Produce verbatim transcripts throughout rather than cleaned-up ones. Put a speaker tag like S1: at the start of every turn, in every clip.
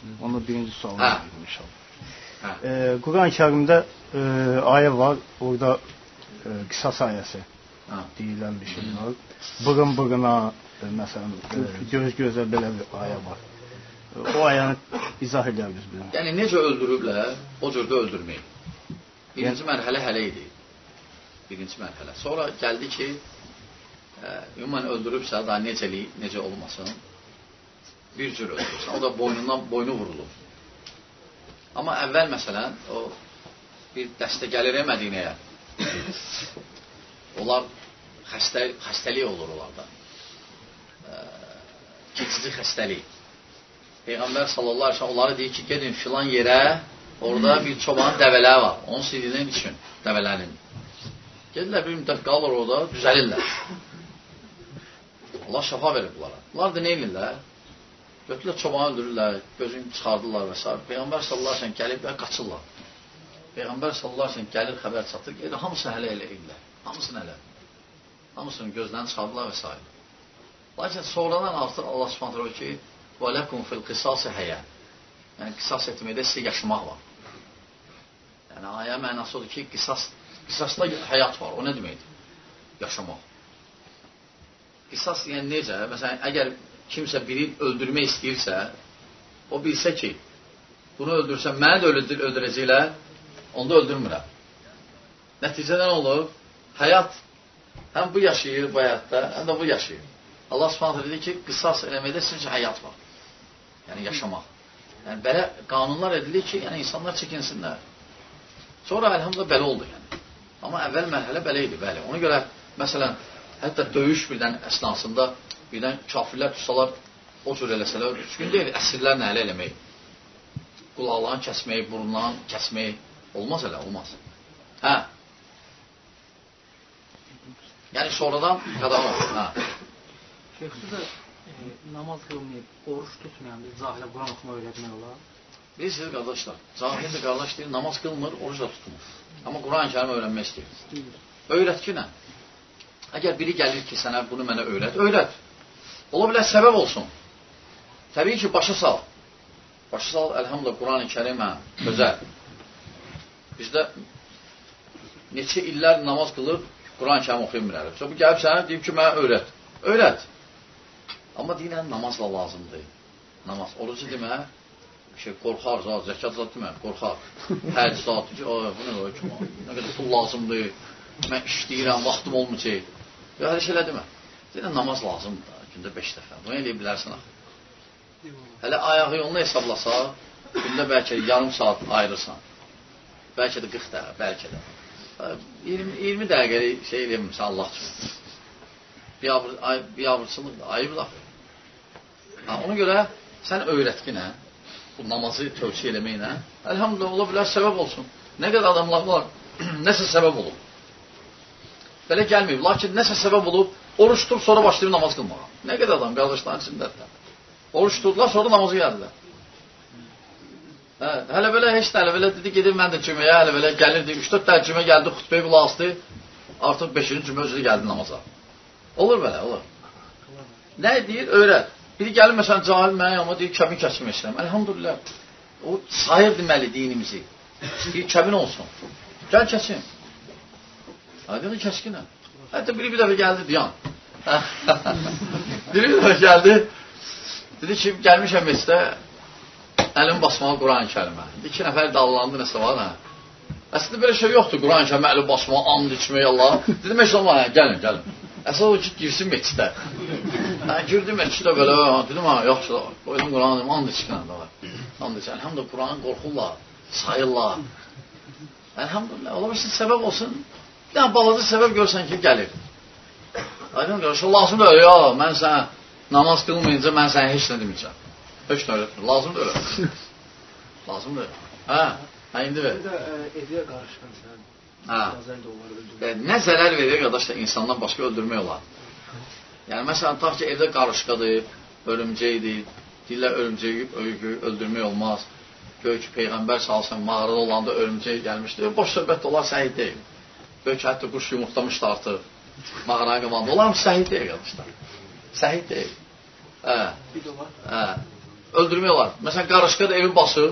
S1: Onu birinci sualına verim inşallah. E, Quran-ı Kerim'də e, ayə var, orada e, qisas ayəsi ha. deyilən bir şey var. Bığın bığına, e, məsələn, e, göz gözə belə bir ayə var. E, o ayəni izah edərsiniz bizə.
S2: Yəni, necə öldürüblər, o cürdə öldürmək. Birinci yəni, mərhələ hələ idi. Birinci mərhələ. Sonra gəldi ki, e, ümumən öldürübsə, daha necəli, necə olmasın, bir cür öldürürsən. O da boynundan, boynu vurulur. Amma əvvəl məsələn, o bir dəstə gəlir Mədinəyə. Onlar xəstə, xəstəlik olur onlarda. E, keçici xəstəlik. Peyğəmbər sallallahu aleyhi ve sellem onlara deyir ki, gedin filan yerə, orada bir çobanın dəvələri var. Onun sidinin üçün, dəvələrin. Gedirlər, bir müddət qalır orada, düzəlirlər. Allah şəfa verir bunlara. Bunlar da nə edirlər? Götürürlər, çobanı öldürürlər, gözünü çıxardırlar və s. Peyğəmbər sallallahu aleyhi ve sellem gəlib və qaçırlar. Peyğəmbər sallallahu aleyhi ve sellem gəlir, xəbər çatır, gedir, hamısını hələ elə edirlər. Hamısını hələ. Hamısının gözlərini çıxardılar və s. Lakin sonradan artıq Allah subhanahu wa ta'ala ki, وَلَكُمْ فِي الْقِسَاسِ حَيَا. Yəni, qisas etməkdə sizə yaşamaq var. Yəni, ayə mənası odur ki, qisas, qisasda həyat var. O nə deməkdir? Yaşamaq. Qisas yəni necə? Məsələn, əgər kimsə biri öldürmək istəyirsə, o bilsə ki, bunu öldürsə, mənə də öldürəcəklər, onu da öldürmürəm. Nəticədə nə olur? Həyat, həm bu yaşayır bu həyatda, həm də bu yaşayır. Allah subhanahu dedi ki, qisas eləməkdə sizin üçün həyat var. Yəni, yaşamaq. Yəni, belə qanunlar edilir ki, yəni, insanlar çəkinsinlər. Sonra, əlhamdülillah, belə oldu, yəni. Amma əvvəl mərhələ belə idi, bəli. Ona görə, məsələn, hətta döyüş birdən əsnasında, birdən kafirlər tutsalar, o cür eləsələr, düzgün deyil, əsirlərlə ələ eləmək. Qulaqlarını kəsmək, burunlarını kəsmək, olmaz elə, olmaz. Hə? Yəni, sonradan qadağan olur, hə?
S3: Şeyxüsü də e, namaz qılmayıb, oruç tutmayan bir zahilə Quran oxuma öyrətmək olar.
S2: Bilirsiniz, qardaşlar, cahildir qardaş deyir, namaz qılmır, oruç da tutmur. Amma Quran-ı Kərim öyrənmək istəyir. Öyrət ki, nə? Əgər biri gəlir ki, sənə bunu mənə öyrət, öyrət. Ola bilər, səbəb olsun. Təbii ki, başa sal. Başa sal, əlhamdülillah, Quran-ı Kərimə, gözəl. Bizdə neçə illər namaz qılıb, Quran-ı Kərim oxuyamırlar. Bu gəlib sənə, deyib ki, mənə öyrət. Öyrət. Amma deyilən namazla lazımdır. Namaz. Orucu demə, şey, qorxar, zəkat zat demə, qorxar. Həc zat, bu nə qədər ki, nə qədər pul lazımdır, mən işləyirəm, vaxtım olmayacaq. Ya, hər şeylə demə. Deyilən namaz lazımdır da, gündə beş dəfə. Bunu eləyə bilərsin axı. Hələ ayağı yolunu hesablasaq, gündə bəlkə yarım saat ayırırsan. Bəlkə də qırx dəqiqə, bəlkə də. iyirmi dəqiqəli şey eləyə Allah üçün. Biabırçılıq da, ayıbdır axı. Ona görə sən öyrətkinə, bu namazı tövsiyə eləməklə, əlhamdülillah, ola bilər, səbəb olsun. Nə qədər adamlar var, nəsə səbəb olub. Belə gəlməyib, lakin nəsə səbəb olub, oruç tutub, sonra başlayıb namaz qılmağa. Nə qədər adam, qardaşların içindədir. Oruç tutdular, sonra namazı gəldilər. Hə, hələ belə, heç də hələ belə dedi, gedir mən də cüməyə, hələ belə gəlirdi, üç dörd dərd cümə gəldi, xütbəyə qulaq asdı, artıq beşinci cümə özü gəldi namaza. Olur belə, olur. Nə deyir? Öyrət. Biri gəlir, məsələn, cahil mənə, amma deyir, kəbin kəsmək istəyirəm. Əlhamdülillah. O, sayır deməli dinimizi. Deyir, kəbin olsun. Gəl kəsin. Aydın kəskinə. Hətta biri bir dəfə gəldi, diyan. Biri bir dəfə gəldi, dedi ki, gəlmişəm məsələ, əlim basmalı Quran-ı Kərimə. İki nəfər dallandı, nəsə var, hə. Əslində belə şey yoxdur, Quran-ı Kərimə əli basmalı, and içmək, Allah. Dedim, məşəl Allah, hə, gəlin, gəlin. Əsas o ki, girsin məkçidə. Hə, girdim məkçidə belə, dedim, hə, yaxşı da var. Qoydum Quran-ı, dedim, and içkinə də var. And içkin, əlhamdülillah, Quran-ı qorxurlar, sayırlar. Əlhamdülillah, ola bilsin, səbəb olsun. Bir dənə balaca səbəb görsən ki, gəlir. Aydın qarşı, lazımdır öyle, ya, mən sənə namaz qılmayınca, mən sənə heç nə deməyəcəm. Heç nə öyrətmir, lazımdır öyle. Lazımdır öyle. Hə, hə, indi ver.
S3: Bir də eviyə qarışqan sən.
S2: Hə. Nə zərər verir qardaşlar insandan başqa öldürmək olar. Yəni məsələn tutaq ki evdə qarışqadır, örümcəkdir, deyirlər örümcəyi öldürmək olmaz. Gör ki Peyğəmbər salsın mağarada olanda örümcək gəlmişdi. Boş söhbət olar, səhih deyil. Gör ki hətta quş yumurtlamışdı artıq mağaranın qabağında. Olar mı? Səhih deyil qardaşlar. Səhih deyil. Hə. Hə. öldürmək olar. Məsələn, qarışqa da evi basıb,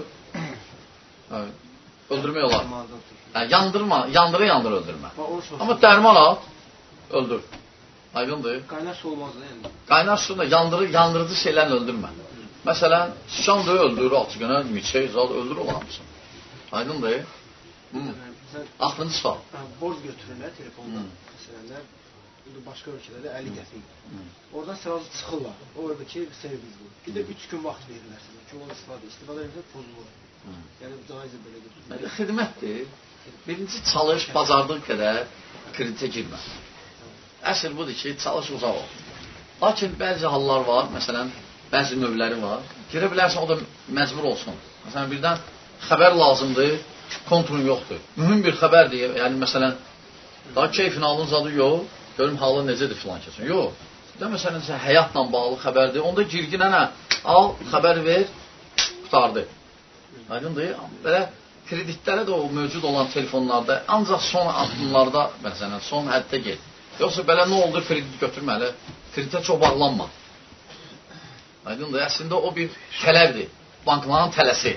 S2: öldürmək olar. Yəni, yandırma, yandıra yandıra öldürmə. Amma dərman al, öldür. Aydındır.
S3: Qaynar su olmaz da yəni.
S2: Qaynar su da yandırı, yandırıcı şeylərlə öldürmə. Məsələn, sıçandır, öldürür, alçıqına, miçək, zal, öldürür olan hamısını. Aydındır. Axırıncı sual.
S3: Borc götürürlər telefondan. Məsələn, başqa ölkələrdə əlli qəpik. Oradan sırası çıxırlar. Oradakı servis bu. Bir də üç gün vaxt verirlər sizə ki, onu istifadə istifadə edəndə pozulur. Yəni, caizə belə götürürlər.
S2: Xidmətdir. Birinci çalış, bacardığın qədər kreditə girmə. Əsl budur ki, çalış uzaq ol. Lakin bəzi hallar var, məsələn, bəzi növləri var. Girə bilərsən, o da məcbur olsun. Məsələn, birdən xəbər lazımdır, kontrolun yoxdur. Mühüm bir xəbərdir, yəni məsələn, daha keyfini alın zadı yox, görüm halı necədir filan kesin. Yox, də məsələn, həyatla bağlı xəbərdir. Onda girginə nə? Al, xəbər ver, qutardı. Aydındır, belə kreditlərə də o mövcud olan telefonlarda, ancaq son addımlarda, məsələn, son həddə get. Yoxsa belə nə oldu, kredit götürməli, kreditə çox bağlanma. Aydındır, əslində o bir tələbdir, bankların tələsi.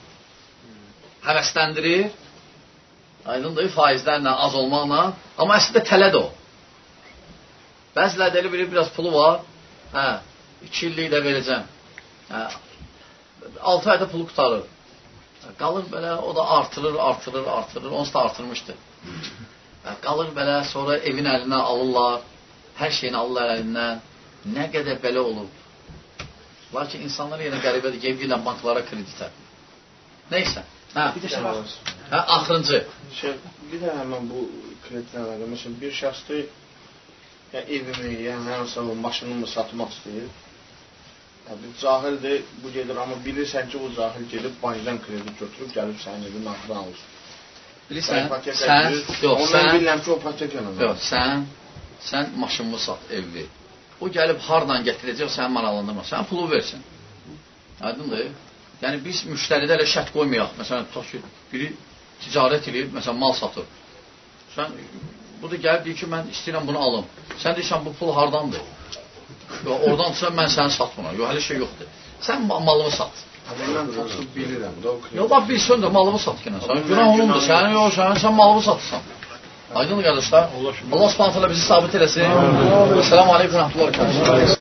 S2: Həvəsləndirir, aydındır, faizlərlə, az olmaqla, amma əslində tələdir o. Bəzilərdə elə bilir, biraz pulu var, hə, iki illik də verəcəm, hə, altı ayda pulu qutarır. Qalır belə, o da artırır, artırır, artırır, onsuz da artırmışdır. Qalır belə, sonra evin əlindən alırlar, hər şeyini alırlar əlindən. Nə qədər belə olub. Lakin insanlar yenə qəribədir, gəlirlər banklara kreditə. Neysə. Hə, bir də şey var. Hə, axırıncı.
S4: Şey, bir də həmən bu kreditlə əlaqə. Məsələn, bir şəxsdir, ya evimi, yəni hər hansı o maşınımı satmaq istəyir. Yəni, cahildir, bu gedir, amma bilirsən ki, o cahil gedib bankdan kredit götürüb, gəlib sənin evin altından alır.
S2: Bilirsən, sən, yox, sən,
S4: bilirəm ki, o pateklə
S2: yox, sən, sən maşınımı sat, evli. O gəlib hardan gətirəcək, sən maraqlandırma, sən pulu versin. Aydındır. Yəni, biz müştəridə elə şərt qoymayaq. Məsələn, tutaq ki, biri ticarət edir, məsələn, mal satır. Sən, bu da gəlib deyir ki, mən istəyirəm bunu alım. Sən deyirsən, bu pul hardandır? Yox, oradan tutsan, mən səni sat buna. Yox, hələ şey yoxdur. Sən malımı sat.
S4: Mən tutub bilirəm.
S2: Yox, bax, bilsən də malımı sat ki, sən günah olundur. Sən, yox, sən, sən malımı satırsan. Aydın qardaşlar. Allah subhanahu teala bizi sabit eləsin. Esselamu aleyküm və rəhmətullah.